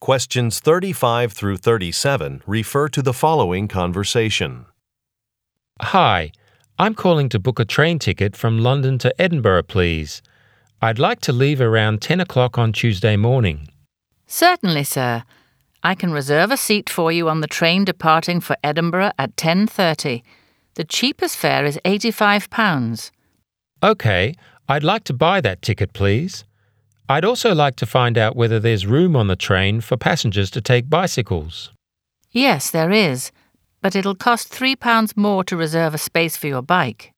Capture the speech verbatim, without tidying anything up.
Questions thirty-five through thirty-seven refer to the following conversation. Hi, I'm calling to book a train ticket from London to Edinburgh, please. I'd like to leave around ten o'clock on Tuesday morning. Certainly, sir. I can reserve a seat for you on the train departing for Edinburgh at ten thirty. The cheapest fare is eighty-five pounds. OK, I'd like to buy that ticket, please. I'd also like to find out whether there's room on the train for passengers to take bicycles. Yes, there is, but it'll cost three pounds more to reserve a space for your bike.